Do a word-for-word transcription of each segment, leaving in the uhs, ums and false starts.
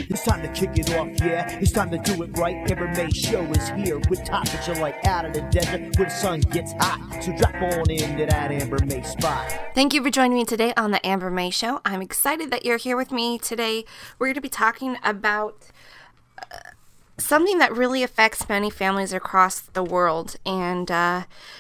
It's time to kick it off, yeah. It's time to do it right. Amber May Show is here with topics you like out of the desert where the sun gets hot. So drop on into that Amber May spot. Thank you for joining me today on the Amber May Show. I'm excited that you're here with me today. We're going to be talking about uh, something that really affects many families across the world, and uh,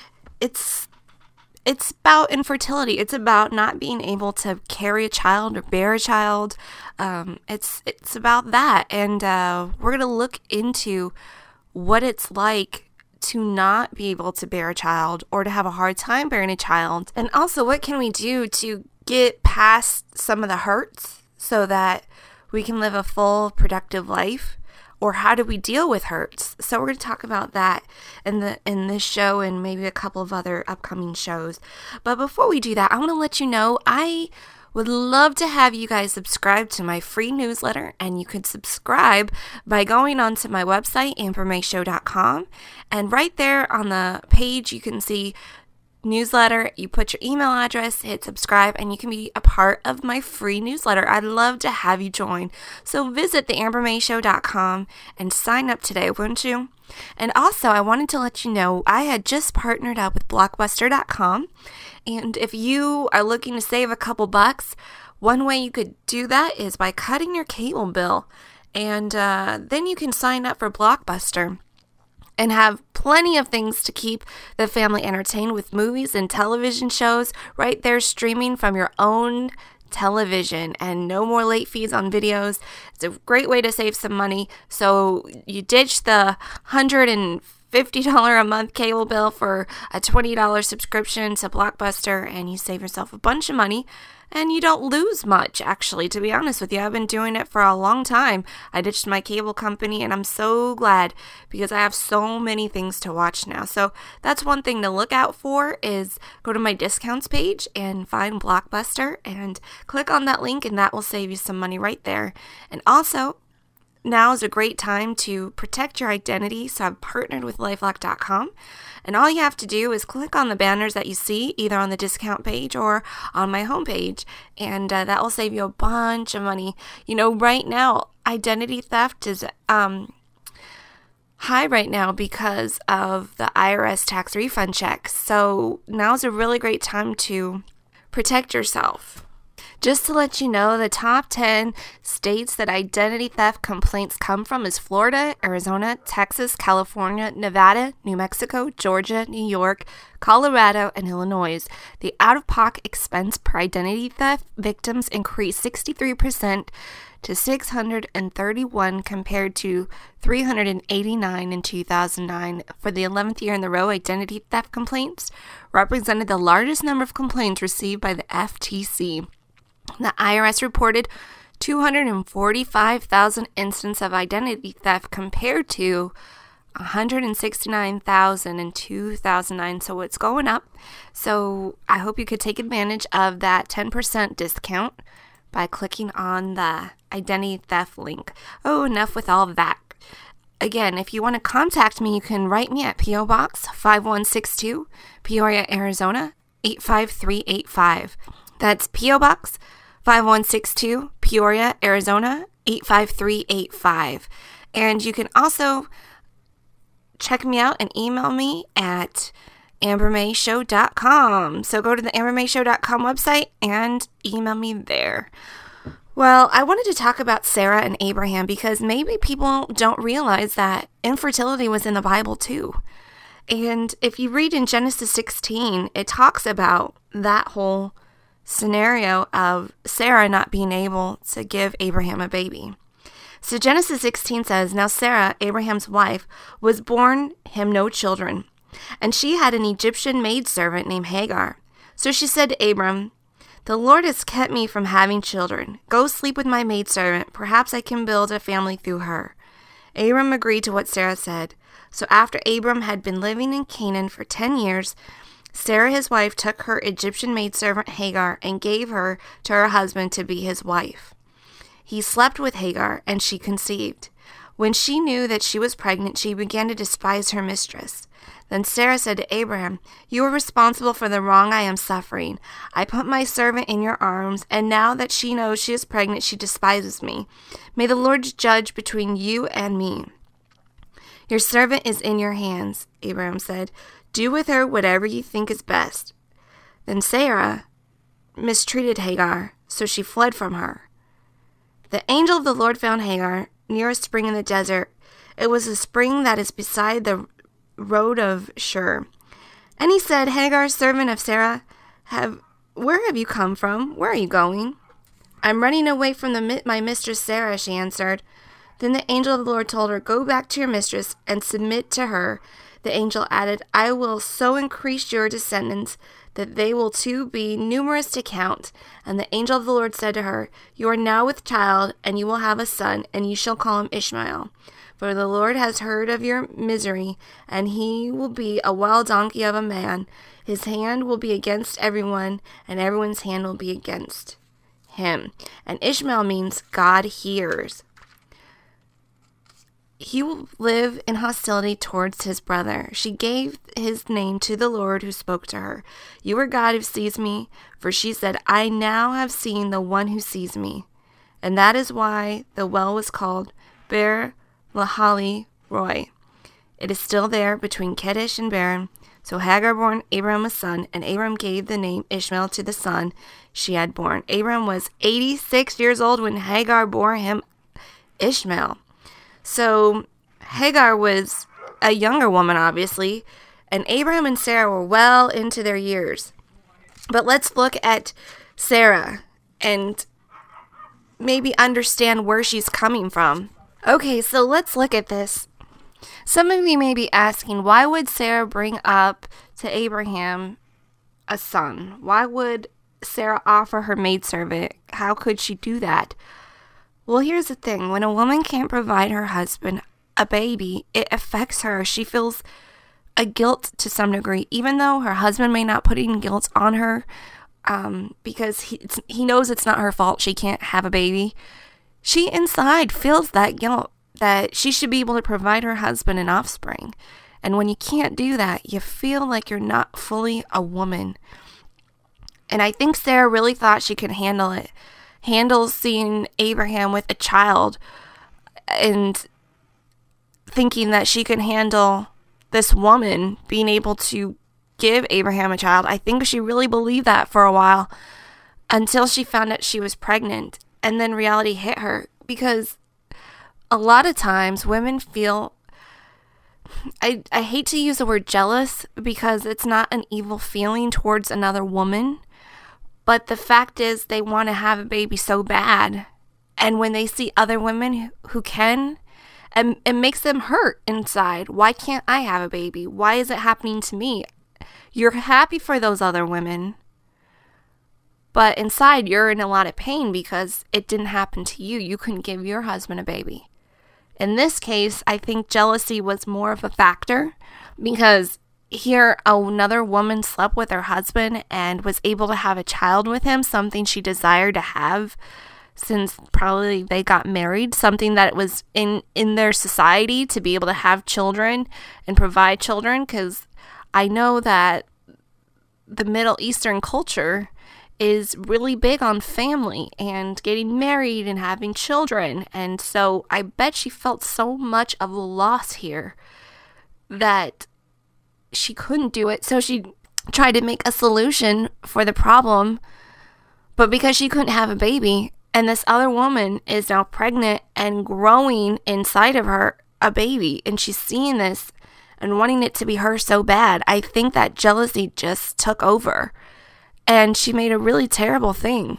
it's it's about infertility. It's about not being able to carry a child or bear a child. Um, it's it's about that, and uh, we're going to look into what it's like to not be able to bear a child or to have a hard time bearing a child, and also what can we do to get past some of the hurts so that we can live a full, productive life. Or how do we deal with hurts? So we're going to talk about that in the in this show and maybe a couple of other upcoming shows. But before we do that, I want to let you know I would love to have you guys subscribe to my free newsletter, and you can subscribe by going onto my website, amber may show dot com, and right there on the page you can see newsletter. You put your email address, hit subscribe, and you can be a part of my free newsletter. I'd love to have you join. So visit the amber may show dot com and sign up today, wouldn't you? And also, I wanted to let you know I had just partnered up with blockbuster dot com, and if you are looking to save a couple bucks, one way you could do that is by cutting your cable bill, and uh, then you can sign up for Blockbuster and have plenty of things to keep the family entertained with movies and television shows right there streaming from your own television, and no more late fees on videos. It's a great way to save some money. So you ditch the one hundred fifty dollars a month cable bill for a twenty dollars subscription to Blockbuster, and you save yourself a bunch of money. And you don't lose much, actually, to be honest with you. I've been doing it for a long time. I ditched my cable company, and I'm so glad because I have so many things to watch now. So that's one thing to look out for is go to my discounts page and find Blockbuster and click on that link, and that will save you some money right there. And also, now is a great time to protect your identity, so I've partnered with lifelock dot com, and all you have to do is click on the banners that you see either on the discount page or on my homepage, and uh, that will save you a bunch of money. You know, right now, identity theft is um, high right now because of the I R S tax refund checks, so now's a really great time to protect yourself. Just to let you know, the top ten states that identity theft complaints come from is Florida, Arizona, Texas, California, Nevada, New Mexico, Georgia, New York, Colorado, and Illinois. The out-of-pocket expense per identity theft victims increased sixty-three percent to six hundred thirty-one compared to three hundred eighty-nine in two thousand nine. For the eleventh year in a row, identity theft complaints represented the largest number of complaints received by the F T C. The I R S reported two hundred forty-five thousand instances of identity theft compared to one hundred sixty-nine thousand in two thousand nine, so it's going up. So I hope you could take advantage of that ten percent discount by clicking on the identity theft link. Oh, enough with all of that. Again, if you want to contact me, you can write me at P O Box five one six two, Peoria, Arizona eight five three eight five. That's P O Box five one six two, Peoria, Arizona eight five three eight five. And you can also check me out and email me at amber may show dot com. So go to the amber may show dot com website and email me there. Well, I wanted to talk about Sarah and Abraham because maybe people don't realize that infertility was in the Bible too. And if you read in Genesis sixteen, it talks about that whole scenario of Sarah not being able to give Abraham a baby. So Genesis sixteen says, "Now Sarah, Abraham's wife, was born him no children, and she had an Egyptian maidservant named Hagar. So she said to Abram, 'The Lord has kept me from having children. Go sleep with my maidservant. Perhaps I can build a family through her.' Abram agreed to what Sarah said. So after Abram had been living in Canaan for ten years, Sarah, his wife, took her Egyptian maidservant Hagar and gave her to her husband to be his wife. He slept with Hagar, and she conceived. When she knew that she was pregnant, she began to despise her mistress. Then Sarah said to Abraham, "You are responsible for the wrong I am suffering. I put my servant in your arms, and now that she knows she is pregnant, she despises me. May the Lord judge between you and me." "Your servant is in your hands," Abraham said. "Do with her whatever you think is best." Then Sarah mistreated Hagar, so she fled from her. The angel of the Lord found Hagar near a spring in the desert. It was a spring that is beside the road of Shur. And he said, "Hagar, servant of Sarah, have where have you come from? Where are you going?" "I'm running away from the, my mistress Sarah," she answered. Then the angel of the Lord told her, "Go back to your mistress and submit to her." The angel added, "I will so increase your descendants that they will too be numerous to count." And the angel of the Lord said to her, "You are now with child, and you will have a son, and you shall call him Ishmael. For the Lord has heard of your misery, and he will be a wild donkey of a man. His hand will be against everyone, and everyone's hand will be against him." And Ishmael means God hears. He will live in hostility towards his brother. She gave his name to the Lord who spoke to her. "You are God who sees me," for she said, "I now have seen the one who sees me." And that is why the well was called Beer Lahai Roi. It is still there between Kadesh and Beran. So Hagar bore Abram a son, and Abram gave the name Ishmael to the son she had born. Abram was eighty-six years old when Hagar bore him Ishmael. So Hagar was a younger woman, obviously, and Abraham and Sarah were well into their years. But let's look at Sarah and maybe understand where she's coming from. Okay, so let's look at this. Some of you may be asking, why would Sarah bring up to Abraham a son? Why would Sarah offer her maidservant? How could she do that? Well, here's the thing. When a woman can't provide her husband a baby, it affects her. She feels a guilt to some degree, even though her husband may not put any guilt on her um, because he, it's, he knows it's not her fault she can't have a baby. She inside feels that guilt that she should be able to provide her husband an offspring. And when you can't do that, you feel like you're not fully a woman. And I think Sarah really thought she could handle it. Handle seeing Abraham with a child and thinking that she could handle this woman being able to give Abraham a child. I think she really believed that for a while until she found out she was pregnant. And then reality hit her, because a lot of times women feel, I, I hate to use the word jealous because it's not an evil feeling towards another woman, but the fact is they want to have a baby so bad. And when they see other women who can, and it makes them hurt inside. Why can't I have a baby? Why is it happening to me? You're happy for those other women, but inside you're in a lot of pain because it didn't happen to you. You couldn't give your husband a baby. In this case, I think jealousy was more of a factor, because here another woman slept with her husband and was able to have a child with him, something she desired to have since probably they got married, something that was in, in their society to be able to have children and provide children, because I know that the Middle Eastern culture is really big on family and getting married and having children. And so I bet she felt so much of a loss here that she couldn't do it. So she tried to make a solution for the problem, but because she couldn't have a baby, and this other woman is now pregnant and growing inside of her a baby, and she's seeing this and wanting it to be her so bad, I think that jealousy just took over. And she made a really terrible thing.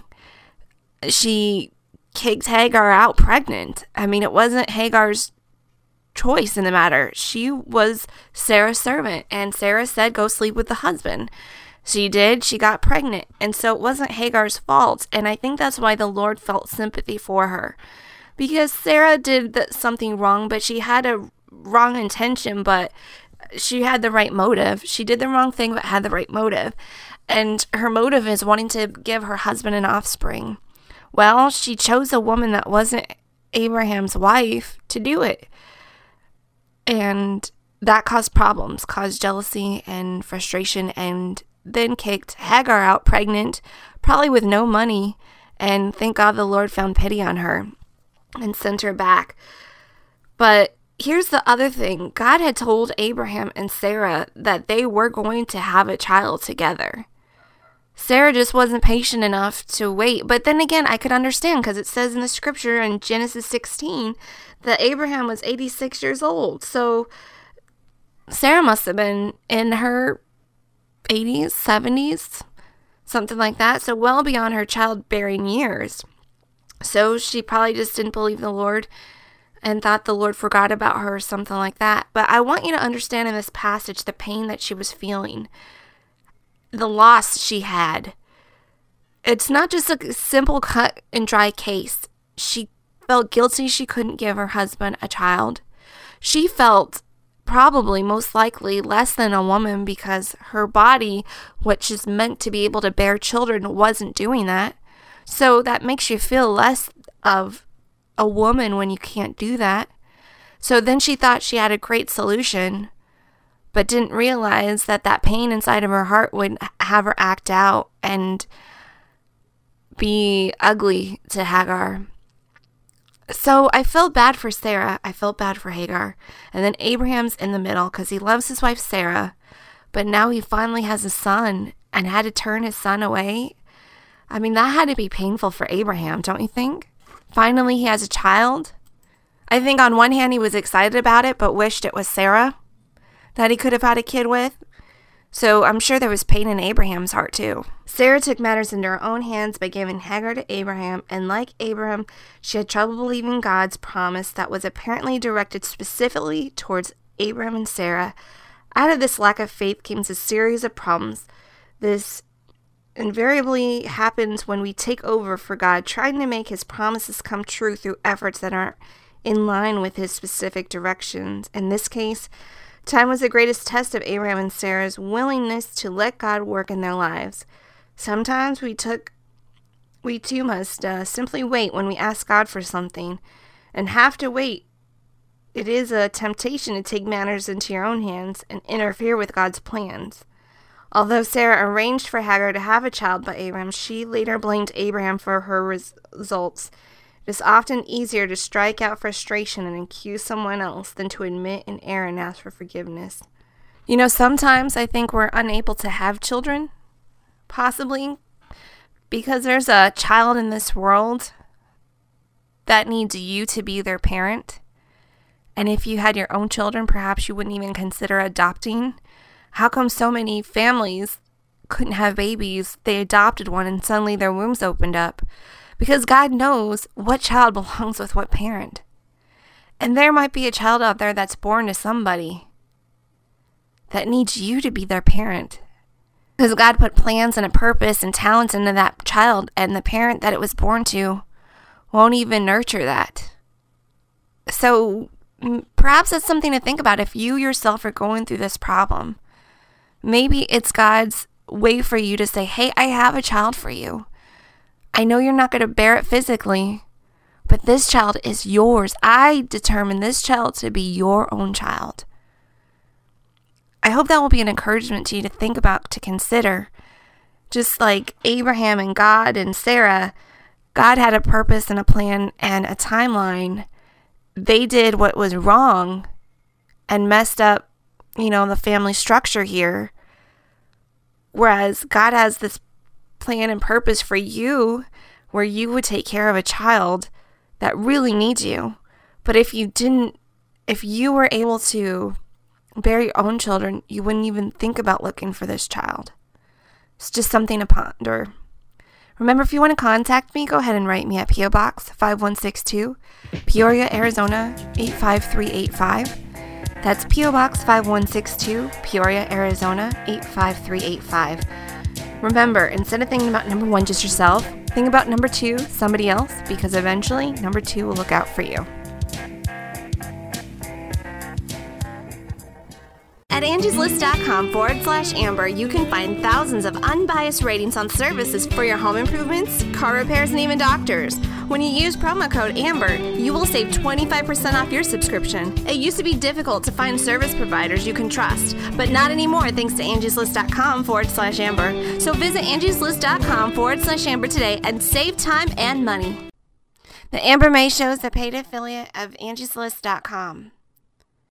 She kicked Hagar out pregnant. I mean, it wasn't Hagar's choice in the matter. She was Sarah's servant, and Sarah said, go sleep with the husband. She did. She got pregnant. And so it wasn't Hagar's fault. And I think that's why the Lord felt sympathy for her. Because Sarah did something wrong, but she had a wrong intention, but she had the right motive. She did the wrong thing, but had the right motive. And her motive is wanting to give her husband an offspring. Well, she chose a woman that wasn't Abraham's wife to do it. And that caused problems, caused jealousy and frustration, and then kicked Hagar out pregnant, probably with no money. And thank God the Lord found pity on her and sent her back. But here's the other thing. God had told Abraham and Sarah that they were going to have a child together. Sarah just wasn't patient enough to wait. But then again, I could understand, because it says in the scripture in Genesis sixteen that Abraham was eighty-six years old. So Sarah must have been in her eighties, seventies, something like that. So well beyond her childbearing years. So she probably just didn't believe the Lord and thought the Lord forgot about her or something like that. But I want you to understand in this passage the pain that she was feeling, the loss she had. It's not just a simple cut and dry case. She felt guilty she couldn't give her husband a child. She felt probably most likely less than a woman because her body, which is meant to be able to bear children, wasn't doing that. So that makes you feel less of a woman when you can't do that. So then she thought she had a great solution, but didn't realize that that pain inside of her heart would have her act out and be ugly to Hagar. So I felt bad for Sarah. I felt bad for Hagar. And then Abraham's in the middle because he loves his wife Sarah, but now he finally has a son and had to turn his son away. I mean, that had to be painful for Abraham, don't you think? Finally, he has a child. I think on one hand, he was excited about it, but wished it was Sarah that he could have had a kid with. So I'm sure there was pain in Abraham's heart too. Sarah took matters into her own hands by giving Hagar to Abraham, and like Abraham, she had trouble believing God's promise that was apparently directed specifically towards Abraham and Sarah. Out of this lack of faith came a series of problems. This invariably happens when we take over for God, trying to make his promises come true through efforts that aren't in line with his specific directions. In this case, time was the greatest test of Abraham and Sarah's willingness to let God work in their lives. Sometimes we took, we too must uh, simply wait when we ask God for something, and have to wait. It is a temptation to take matters into your own hands and interfere with God's plans. Although Sarah arranged for Hagar to have a child by Abraham, she later blamed Abraham for her res- results. It is often easier to strike out frustration and accuse someone else than to admit an error and ask for forgiveness. You know, sometimes I think we're unable to have children, possibly because there's a child in this world that needs you to be their parent. And if you had your own children, perhaps you wouldn't even consider adopting. How come so many families couldn't have babies? They adopted one and suddenly their wombs opened up. Because God knows what child belongs with what parent. And there might be a child out there that's born to somebody that needs you to be their parent. Because God put plans and a purpose and talents into that child, and the parent that it was born to won't even nurture that. So perhaps that's something to think about if you yourself are going through this problem. Maybe it's God's way for you to say, hey, I have a child for you. I know you're not going to bear it physically, but this child is yours. I determined this child to be your own child. I hope that will be an encouragement to you to think about, to consider. Just like Abraham and God and Sarah, God had a purpose and a plan and a timeline. They did what was wrong and messed up, you know, the family structure here. Whereas God has this plan and purpose for you where you would take care of a child that really needs you. But if you didn't, if you were able to bear your own children, you wouldn't even think about looking for this child. It's just something to ponder. Remember, if you want to contact me, go ahead and write me at P O Box five one six two, Peoria, Arizona eight five three eight five. That's P O Box five one six two, Peoria, Arizona eight five three eight five. Remember, instead of thinking about number one, just yourself, think about number two, somebody else, because eventually number two will look out for you. At angieslist.com forward slash Amber, you can find thousands of unbiased ratings on services for your home improvements, car repairs, and even doctors. When you use promo code AMBER, you will save twenty-five percent off your subscription. It used to be difficult to find service providers you can trust, but not anymore thanks to angieslist.com forward slash Amber. So visit angieslist.com forward slash Amber today and save time and money. The Amber May Show is a paid affiliate of angieslist dot com.